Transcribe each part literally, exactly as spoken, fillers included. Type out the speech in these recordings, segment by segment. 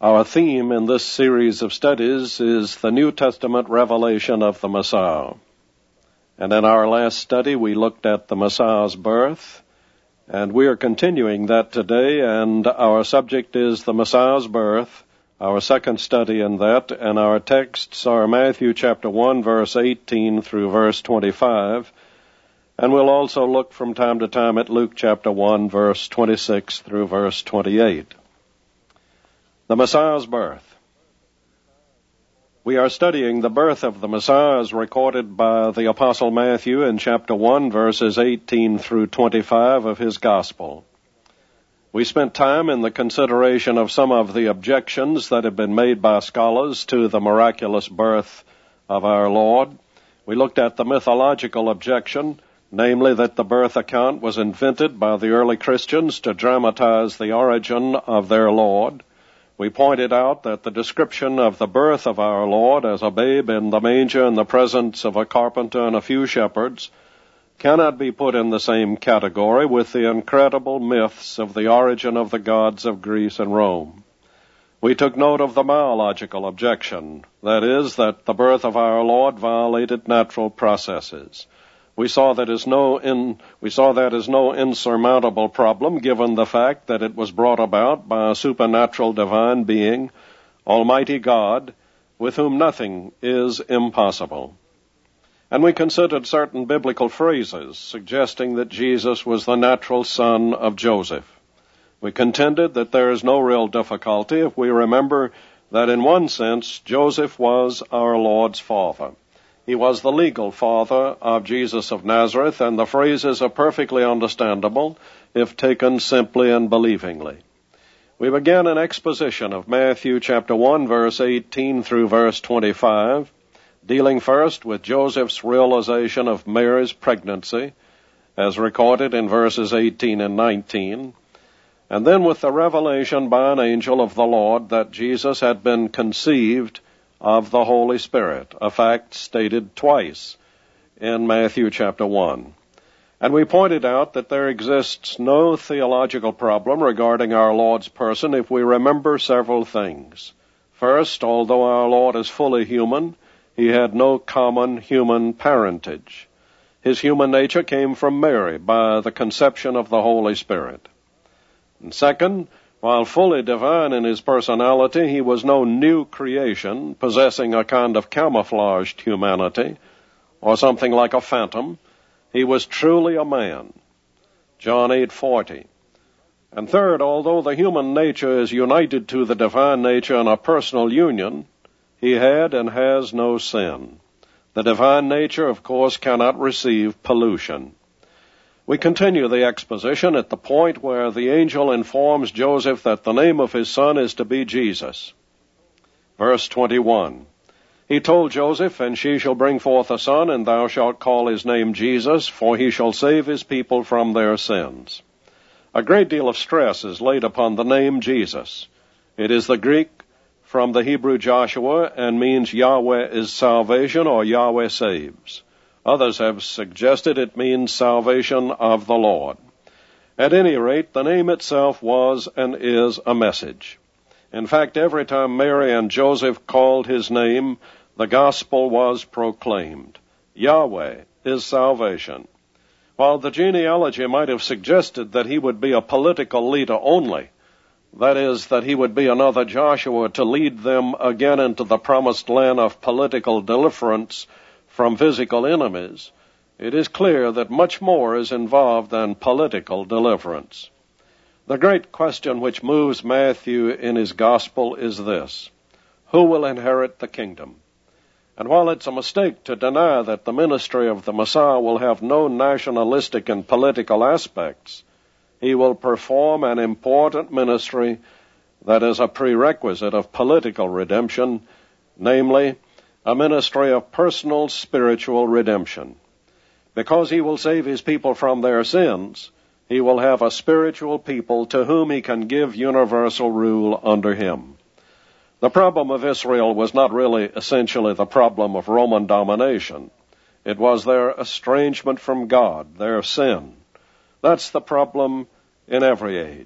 Our theme in this series of studies is the New Testament revelation of the Messiah. And in our last study, we looked at the Messiah's birth, and we are continuing that today, and our subject is the Messiah's birth, our second study in that, and our texts are Matthew chapter one, verse eighteen through verse twenty-five, and we'll also look from time to time at Luke chapter one, verse twenty-six through verse twenty-eight. The Messiah's birth. We are studying the birth of the Messiah as recorded by the Apostle Matthew in chapter one, verses eighteen through twenty-five of his Gospel. We spent time in the consideration of some of the objections that have been made by scholars to the miraculous birth of our Lord. We looked at the mythological objection, namely that the birth account was invented by the early Christians to dramatize the origin of their Lord. We pointed out that the description of the birth of our Lord as a babe in the manger in the presence of a carpenter and a few shepherds cannot be put in the same category with the incredible myths of the origin of the gods of Greece and Rome. We took note of the biological objection, that is, that the birth of our Lord violated natural processes. We saw that as no in, we saw that as no insurmountable problem given the fact that it was brought about by a supernatural divine being, Almighty God, with whom nothing is impossible. And we considered certain biblical phrases suggesting that Jesus was the natural son of Joseph. We contended that there is no real difficulty if we remember that in one sense Joseph was our Lord's father. He was the legal father of Jesus of Nazareth, and the phrases are perfectly understandable if taken simply and believingly. We began an exposition of Matthew chapter one, verse eighteen through verse twenty-five, dealing first with Joseph's realization of Mary's pregnancy, as recorded in verses eighteen and nineteen, and then with the revelation by an angel of the Lord that Jesus had been conceived of the Holy Spirit, a fact stated twice in Matthew chapter one. And we pointed out that there exists no theological problem regarding our Lord's person if we remember several things. First, although our Lord is fully human, he had no common human parentage. His human nature came from Mary by the conception of the Holy Spirit. And second, while fully divine in his personality, he was no new creation possessing a kind of camouflaged humanity or something like a phantom. He was truly a man. John eight forty. And third, although the human nature is united to the divine nature in a personal union, he had and has no sin. The divine nature, of course, cannot receive pollution. We continue the exposition at the point where the angel informs Joseph that the name of his son is to be Jesus. Verse twenty-one. He told Joseph, "And she shall bring forth a son, and thou shalt call his name Jesus, for he shall save his people from their sins." A great deal of stress is laid upon the name Jesus. It is the Greek from the Hebrew Joshua and means Yahweh is salvation or Yahweh saves. Others have suggested it means salvation of the Lord. At any rate, the name itself was and is a message. In fact, every time Mary and Joseph called his name, the gospel was proclaimed. Yahweh is salvation. While the genealogy might have suggested that he would be a political leader only, that is, that he would be another Joshua to lead them again into the promised land of political deliverance from physical enemies, it is clear that much more is involved than political deliverance. The great question which moves Matthew in his gospel is this: who will inherit the kingdom? And while it's a mistake to deny that the ministry of the Messiah will have no nationalistic and political aspects, he will perform an important ministry that is a prerequisite of political redemption, namely, a ministry of personal spiritual redemption. Because he will save his people from their sins, he will have a spiritual people to whom he can give universal rule under him. The problem of Israel was not really essentially the problem of Roman domination. It was their estrangement from God, their sin. That's the problem in every age.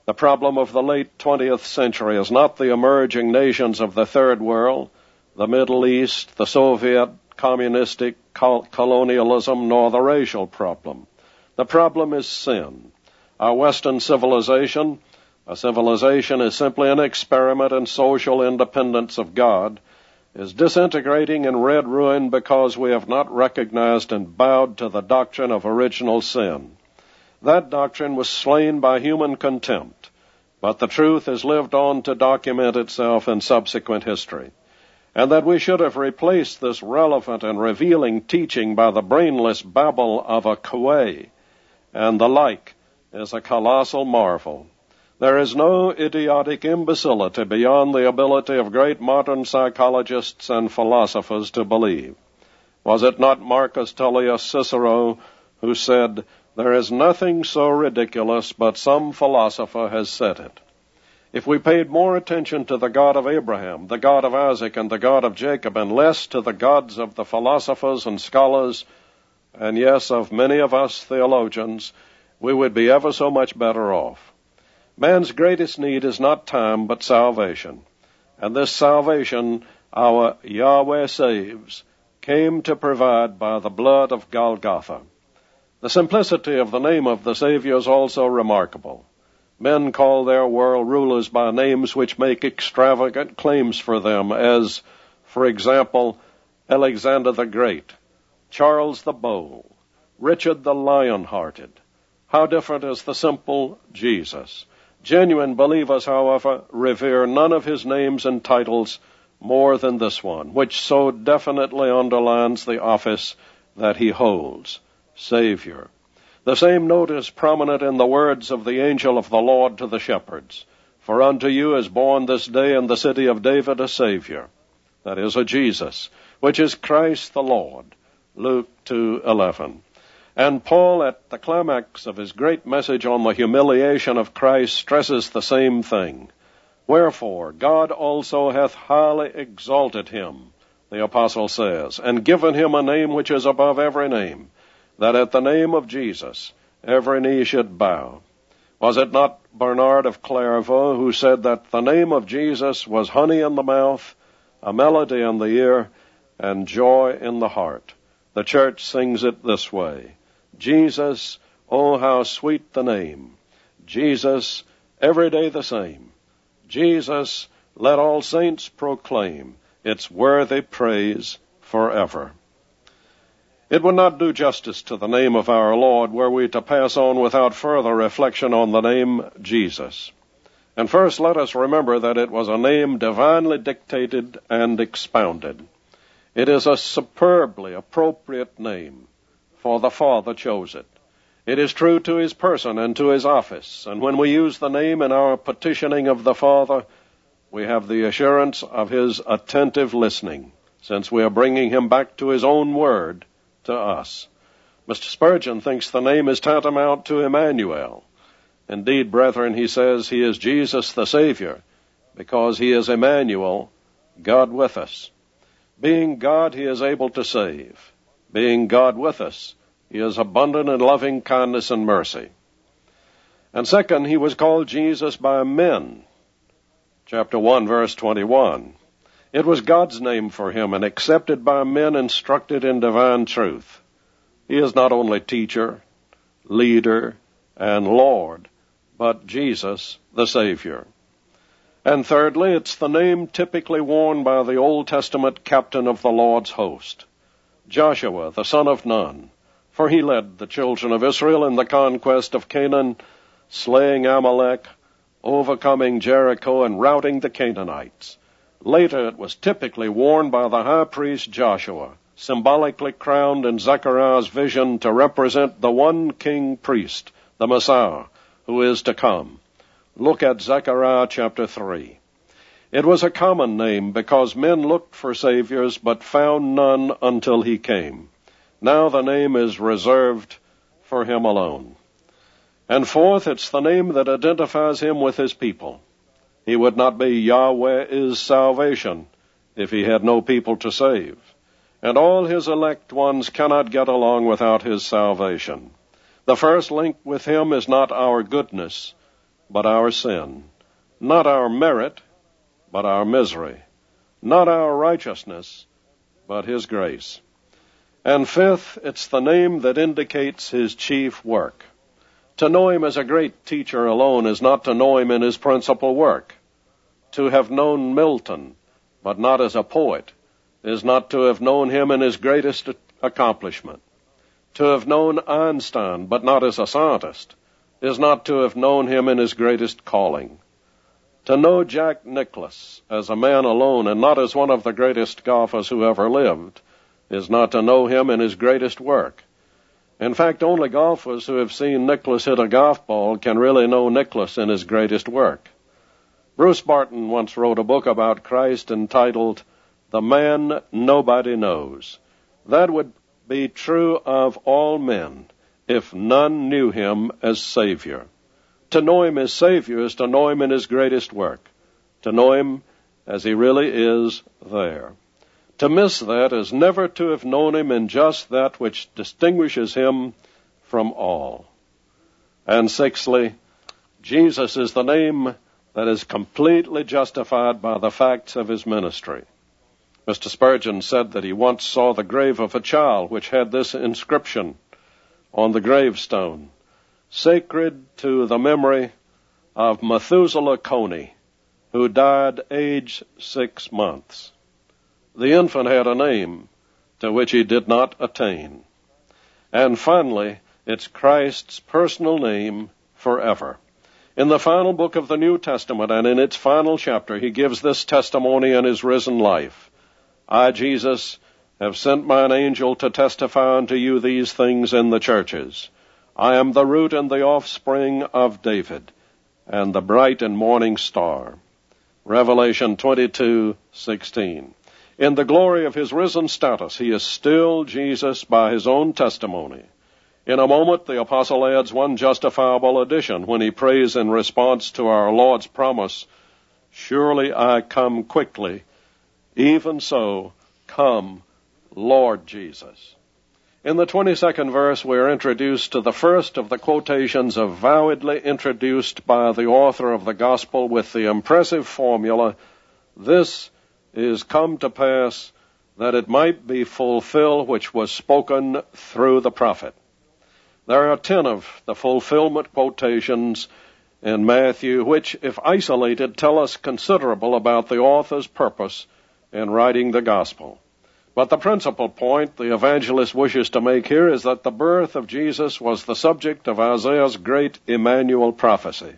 The problem of the late twentieth century is not the emerging nations of the Third World, the Middle East, the Soviet, communistic col- colonialism, nor the racial problem. The problem is sin. Our Western civilization, a civilization is simply an experiment in social independence of God, is disintegrating in red ruin because we have not recognized and bowed to the doctrine of original sin. That doctrine was slain by human contempt, but the truth has lived on to document itself in subsequent history. And that we should have replaced this relevant and revealing teaching by the brainless babble of a Coué and the like is a colossal marvel. There is no idiotic imbecility beyond the ability of great modern psychologists and philosophers to believe. Was it not Marcus Tullius Cicero who said, "There is nothing so ridiculous, but some philosopher has said it"? If we paid more attention to the God of Abraham, the God of Isaac, and the God of Jacob, and less to the gods of the philosophers and scholars, and yes, of many of us theologians, we would be ever so much better off. Man's greatest need is not time, but salvation. And this salvation, our Yahweh saves, came to provide by the blood of Golgotha. The simplicity of the name of the Savior is also remarkable. Men call their world rulers by names which make extravagant claims for them, as, for example, Alexander the Great, Charles the Bold, Richard the Lion-Hearted. How different is the simple Jesus. Genuine believers, however, revere none of his names and titles more than this one, which so definitely underlines the office that he holds, Savior. The same note is prominent in the words of the angel of the Lord to the shepherds. For unto you is born this day in the city of David a Savior, that is, a Jesus, which is Christ the Lord. Luke two eleven. And Paul, at the climax of his great message on the humiliation of Christ, stresses the same thing. Wherefore, God also hath highly exalted him, the apostle says, and given him a name which is above every name, that at the name of Jesus every knee should bow. Was it not Bernard of Clairvaux who said that the name of Jesus was honey in the mouth, a melody in the ear, and joy in the heart? The church sings it this way. Jesus, oh how sweet the name. Jesus, every day the same. Jesus, let all saints proclaim its worthy praise forever. It would not do justice to the name of our Lord were we to pass on without further reflection on the name Jesus. And first let us remember that it was a name divinely dictated and expounded. It is a superbly appropriate name, for the Father chose it. It is true to his person and to his office, and when we use the name in our petitioning of the Father, we have the assurance of his attentive listening, since we are bringing him back to his own word to us. Mister Spurgeon thinks the name is tantamount to Emmanuel. Indeed, brethren, he says he is Jesus the Savior, because he is Emmanuel, God with us. Being God, he is able to save. Being God with us, he is abundant in loving kindness and mercy. And second, he was called Jesus by men. Chapter one, verse twenty-one. It was God's name for him and accepted by men instructed in divine truth. He is not only teacher, leader, and Lord, but Jesus the Savior. And thirdly, it's the name typically worn by the Old Testament captain of the Lord's host, Joshua, the son of Nun, for he led the children of Israel in the conquest of Canaan, slaying Amalek, overcoming Jericho, and routing the Canaanites. Later, it was typically worn by the high priest Joshua, symbolically crowned in Zechariah's vision to represent the one king priest, the Messiah, who is to come. Look at Zechariah chapter three. It was a common name because men looked for saviors but found none until he came. Now the name is reserved for him alone. And fourth, it's the name that identifies him with his people. He would not be Yahweh is salvation if he had no people to save. And all his elect ones cannot get along without his salvation. The first link with him is not our goodness, but our sin. Not our merit, but our misery. Not our righteousness, but his grace. And fifth, it's the name that indicates his chief work. To know him as a great teacher alone is not to know him in his principal work. To have known Milton, but not as a poet, is not to have known him in his greatest accomplishment. To have known Einstein, but not as a scientist, is not to have known him in his greatest calling. To know Jack Nicklaus as a man alone and not as one of the greatest golfers who ever lived is not to know him in his greatest work. In fact, only golfers who have seen Nicklaus hit a golf ball can really know Nicklaus in his greatest work. Bruce Barton once wrote a book about Christ entitled The Man Nobody Knows. That would be true of all men if none knew him as Savior. To know him as Savior is to know him in his greatest work, to know him as he really is there. To miss that is never to have known him in just that which distinguishes him from all. And sixthly, Jesus is the name that is completely justified by the facts of his ministry. Mister Spurgeon said that he once saw the grave of a child which had this inscription on the gravestone: "Sacred to the memory of Methuselah Coney, who died aged six months." The infant had a name to which he did not attain. And finally, it's Christ's personal name forever. In the final book of the New Testament and in its final chapter, he gives this testimony in his risen life: "I, Jesus, have sent mine angel to testify unto you these things in the churches. I am the root and the offspring of David, and the bright and morning star." Revelation twenty-two sixteen. In the glory of his risen status, he is still Jesus by his own testimony. In a moment, the apostle adds one justifiable addition when he prays in response to our Lord's promise, "Surely I come quickly. Even so, come, Lord Jesus." In the twenty-second verse, we are introduced to the first of the quotations avowedly introduced by the author of the gospel with the impressive formula, "This is come to pass that it might be fulfilled which was spoken through the prophet." There are ten of the fulfillment quotations in Matthew which, if isolated, tell us considerable about the author's purpose in writing the gospel. But the principal point the evangelist wishes to make here is that the birth of Jesus was the subject of Isaiah's great Emmanuel prophecy.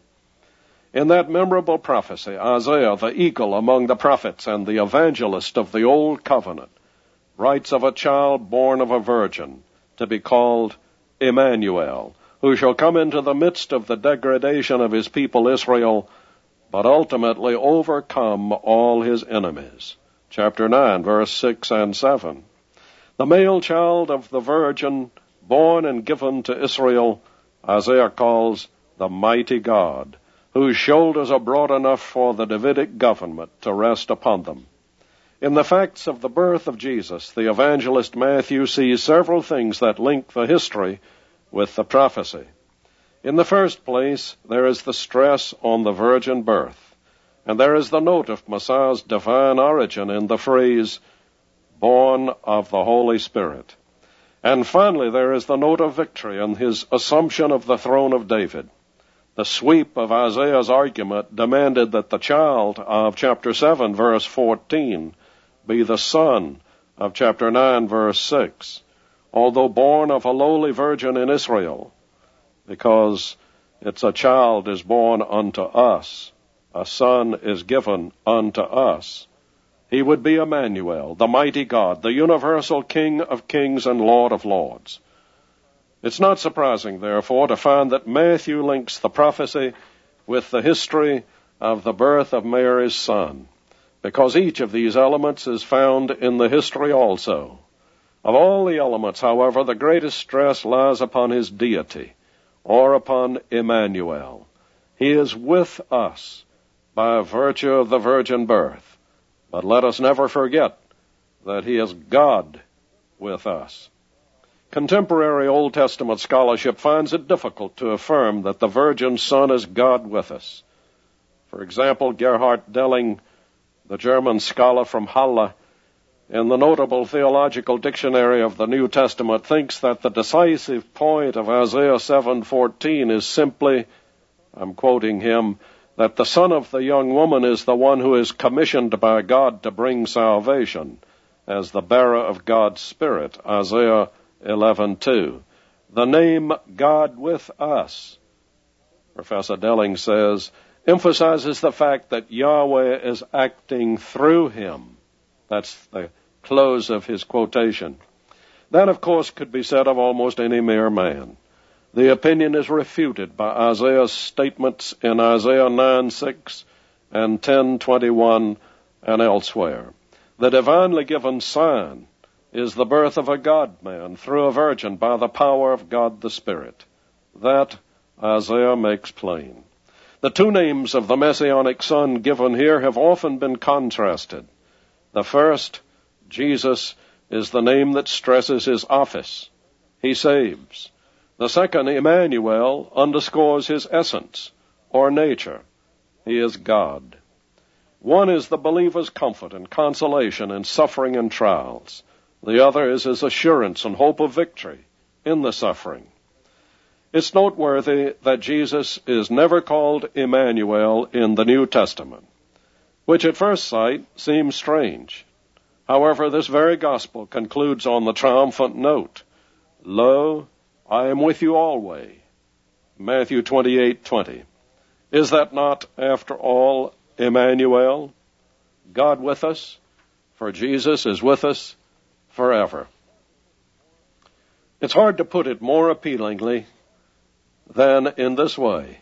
In that memorable prophecy, Isaiah, the eagle among the prophets and the evangelist of the Old Covenant, writes of a child born of a virgin to be called Emmanuel, who shall come into the midst of the degradation of his people Israel, but ultimately overcome all his enemies. Chapter nine, verse six and seven. The male child of the virgin, born and given to Israel, Isaiah calls the mighty God, whose shoulders are broad enough for the Davidic government to rest upon them. In the facts of the birth of Jesus, the evangelist Matthew sees several things that link the history with the prophecy. In the first place, there is the stress on the virgin birth, and there is the note of Messiah's divine origin in the phrase, "born of the Holy Spirit." And finally, there is the note of victory in his assumption of the throne of David. The sweep of Isaiah's argument demanded that the child of chapter seven, verse fourteen, be the son of chapter nine, verse six, although born of a lowly virgin in Israel, because it's a child is born unto us, a son is given unto us. He would be Emmanuel, the mighty God, the universal King of kings and Lord of lords. It's not surprising, therefore, to find that Matthew links the prophecy with the history of the birth of Mary's son, because each of these elements is found in the history also. Of all the elements, however, the greatest stress lies upon his deity, or upon Emmanuel. He is with us by virtue of the virgin birth, but let us never forget that he is God with us. Contemporary Old Testament scholarship finds it difficult to affirm that the Virgin Son is God with us. For example, Gerhard Delling, the German scholar from Halle, in the notable Theological Dictionary of the New Testament, thinks that the decisive point of Isaiah seven fourteen is simply, I'm quoting him, that the son of the young woman is the one who is commissioned by God to bring salvation as the bearer of God's Spirit, Isaiah eleven two. The name God with us, Professor Delling says, emphasizes the fact that Yahweh is acting through him. That's the close of his quotation. That, of course, could be said of almost any mere man. The opinion is refuted by Isaiah's statements in Isaiah nine six and ten twenty-one and elsewhere. The divinely given sign is the birth of a God-man through a virgin by the power of God the Spirit. That Isaiah makes plain. The two names of the Messianic Son given here have often been contrasted. The first, Jesus, is the name that stresses his office. He saves. The second, Emmanuel, underscores his essence or nature. He is God. One is the believer's comfort and consolation in suffering and trials. The other is his assurance and hope of victory in the suffering. It's noteworthy that Jesus is never called Emmanuel in the New Testament, which at first sight seems strange. However, this very gospel concludes on the triumphant note, Lo, I am with you always. Matthew twenty-eight twenty. Is that not, after all, Emmanuel? God with us, for Jesus is with us forever. It's hard to put it more appealingly than in this way.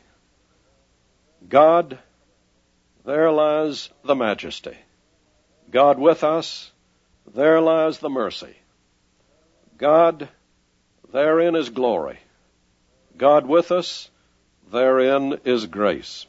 God, there lies the majesty. God with us, there lies the mercy. God, therein is glory. God with us, therein is grace.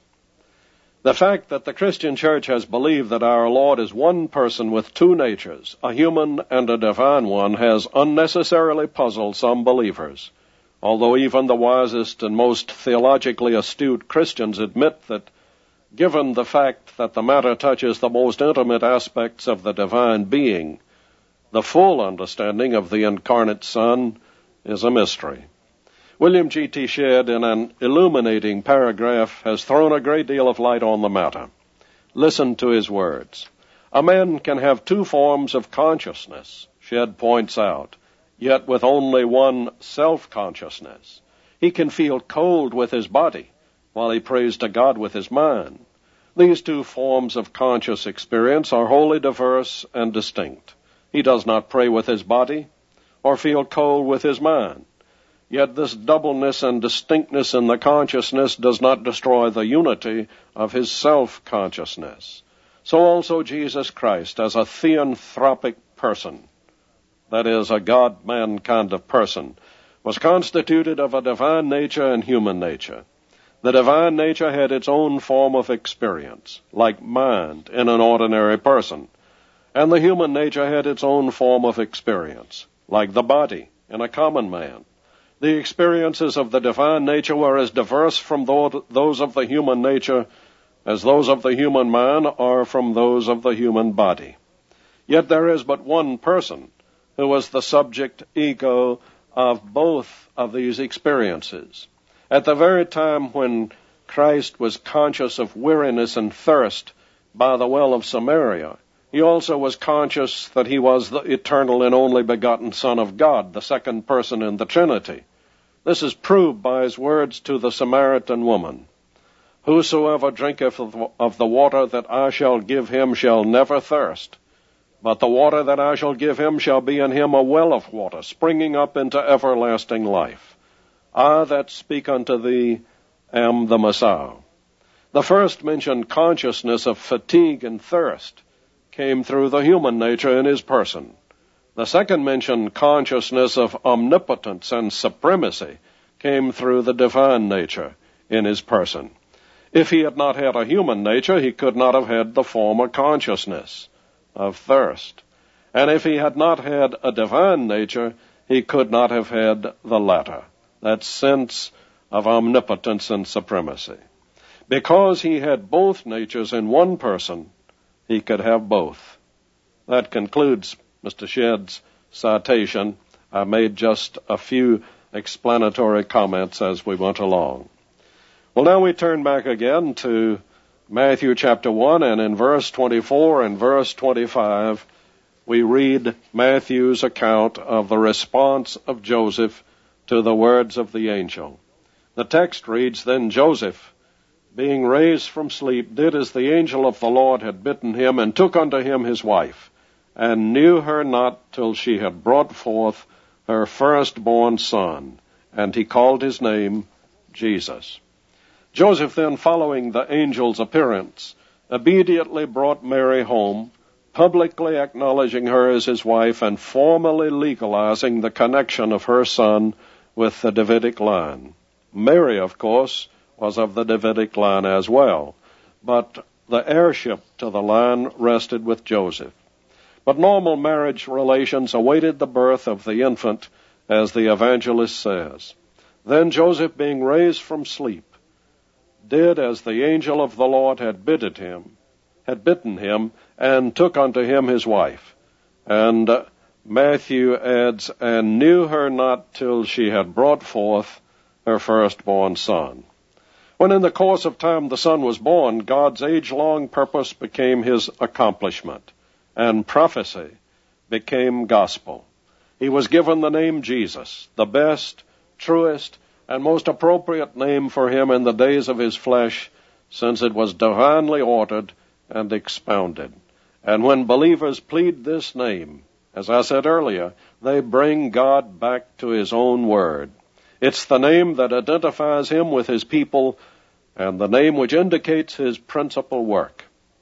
The fact that the Christian church has believed that our Lord is one person with two natures, a human and a divine one, has unnecessarily puzzled some believers, although even the wisest and most theologically astute Christians admit that given the fact that the matter touches the most intimate aspects of the divine being, the full understanding of the incarnate Son is a mystery. William G T Shedd, in an illuminating paragraph, has thrown a great deal of light on the matter. Listen to his words. A man can have two forms of consciousness, Shedd points out, yet with only one self-consciousness. He can feel cold with his body, while he prays to God with his mind. These two forms of conscious experience are wholly diverse and distinct. He does not pray with his body or feel cold with his mind. Yet this doubleness and distinctness in the consciousness does not destroy the unity of his self-consciousness. So also Jesus Christ, as a theanthropic person, that is, a God-man kind of person, was constituted of a divine nature and human nature. The divine nature had its own form of experience, like mind in an ordinary person, and the human nature had its own form of experience, like the body in a common man. The experiences of the divine nature were as diverse from those of the human nature as those of the human mind are from those of the human body. Yet there is but one person who was the subject ego of both of these experiences. At the very time when Christ was conscious of weariness and thirst by the well of Samaria, he also was conscious that he was the eternal and only begotten Son of God, the second person in the Trinity. This is proved by his words to the Samaritan woman. Whosoever drinketh of the water that I shall give him shall never thirst, but the water that I shall give him shall be in him a well of water, springing up into everlasting life. I that speak unto thee am the Messiah. The first mentioned consciousness of fatigue and thirst came through the human nature in his person. The second mentioned consciousness of omnipotence and supremacy came through the divine nature in his person. If he had not had a human nature, he could not have had the former consciousness of thirst. And if he had not had a divine nature, he could not have had the latter, that sense of omnipotence and supremacy. Because he had both natures in one person, he could have both. That concludes Mister Shedd's citation. I made just a few explanatory comments as we went along. Well, now we turn back again to Matthew chapter one, and in verse twenty-four and verse twenty-five, we read Matthew's account of the response of Joseph to the words of the angel. The text reads, "Then Joseph, being raised from sleep, did as the angel of the Lord had bidden him, and took unto him his wife, and knew her not till she had brought forth her firstborn son, and he called his name Jesus." Joseph then, following the angel's appearance, immediately brought Mary home, publicly acknowledging her as his wife and formally legalizing the connection of her son with the Davidic line. Mary, of course, was of the Davidic line as well, but the heirship to the line rested with Joseph. But normal marriage relations awaited the birth of the infant, as the evangelist says. Then Joseph, being raised from sleep, did as the angel of the Lord had bidden him, had bidden him, and took unto him his wife. And uh, Matthew adds, and knew her not till she had brought forth her firstborn son. When in the course of time the son was born, God's age-long purpose became his accomplishment, and prophecy became gospel. He was given the name Jesus, the best, truest, and most appropriate name for him in the days of his flesh, since it was divinely ordered and expounded. And when believers plead this name, as I said earlier, they bring God back to his own word. It's the name that identifies him with his people, and the name which indicates his principal work.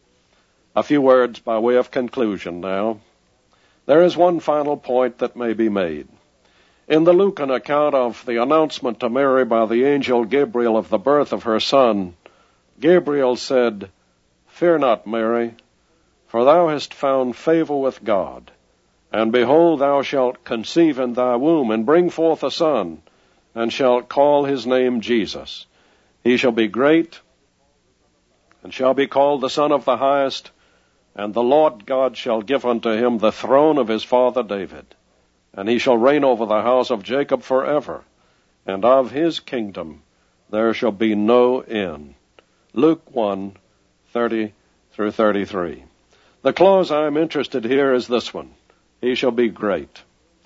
A few words by way of conclusion now. There is one final point that may be made. In the Lucan account of the announcement to Mary by the angel Gabriel of the birth of her son, Gabriel said, "Fear not, Mary, for thou hast found favor with God. And behold, thou shalt conceive in thy womb, and bring forth a son, and shalt call his name Jesus. He shall be great, and shall be called the Son of the Highest, and the Lord God shall give unto him the throne of his father David. And he shall reign over the house of Jacob forever, and of his kingdom there shall be no end." Luke one, thirty through thirty-three. The clause I am interested here is this one. He shall be great.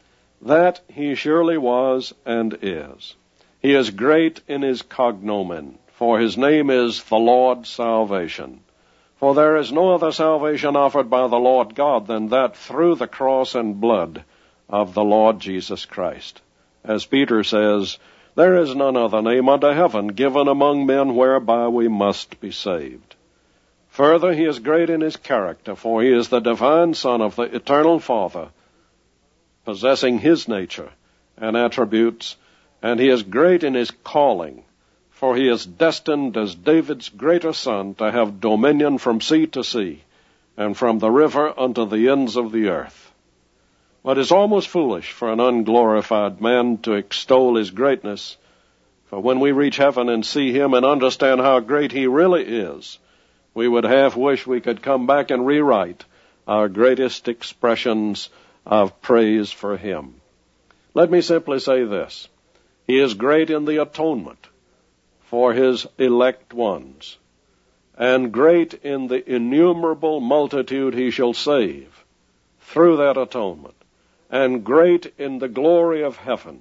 That he surely was and is. He is great in his cognomen, for his name is the Lord Salvation. For there is no other salvation offered by the Lord God than that through the cross and blood of the Lord Jesus Christ. As Peter says, there is none other name under heaven given among men whereby we must be saved. Further, he is great in his character, for he is the divine Son of the eternal Father, possessing his nature and attributes, and he is great in his calling, for he is destined as David's greater son to have dominion from sea to sea, and from the river unto the ends of the earth. But it is almost foolish for an unglorified man to extol his greatness, for when we reach heaven and see him and understand how great he really is, we would half wish we could come back and rewrite our greatest expressions of praise for him. Let me simply say this. He is great in the atonement for his elect ones, and great in the innumerable multitude he shall save through that atonement, and great in the glory of heaven,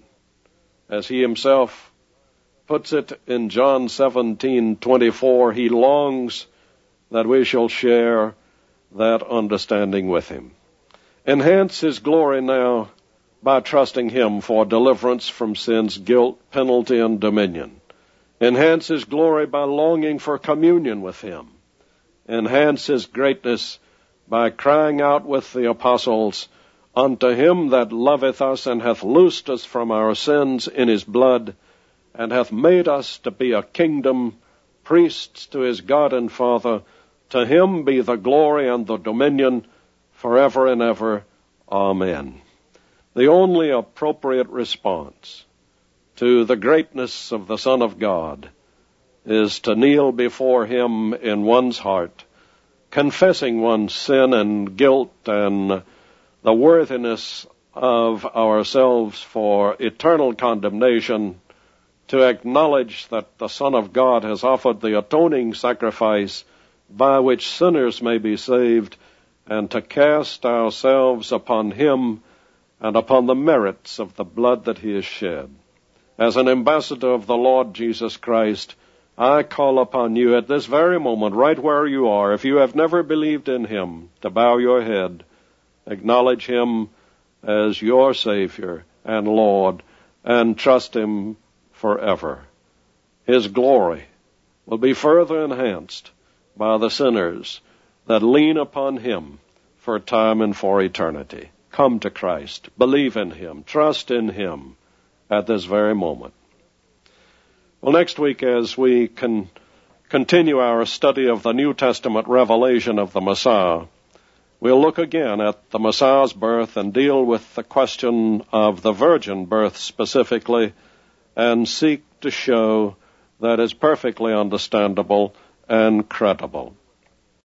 as he himself puts it in John seventeen twenty-four. He longs that we shall share that understanding with him. Enhance his glory now by trusting him for deliverance from sin's guilt, penalty, and dominion. Enhance his glory by longing for communion with him. Enhance his greatness by crying out with the apostles, "Unto him that loveth us and hath loosed us from our sins in his blood, and hath made us to be a kingdom, priests to his God and Father, to him be the glory and the dominion forever and ever. Amen." The only appropriate response to the greatness of the Son of God is to kneel before him in one's heart, confessing one's sin and guilt and the worthiness of ourselves for eternal condemnation, to acknowledge that the Son of God has offered the atoning sacrifice by which sinners may be saved, and to cast ourselves upon him and upon the merits of the blood that he has shed. As an ambassador of the Lord Jesus Christ, I call upon you at this very moment, right where you are, if you have never believed in him, to bow your head, acknowledge him as your Savior and Lord, and trust him forever. His glory will be further enhanced by the sinners that lean upon him for time and for eternity. Come to Christ, believe in him, trust in him at this very moment. Well, next week, as we can continue our study of the New Testament revelation of the Messiah, we'll look again at the Messiah's birth and deal with the question of the virgin birth specifically, and seek to show that it's perfectly understandable and credible.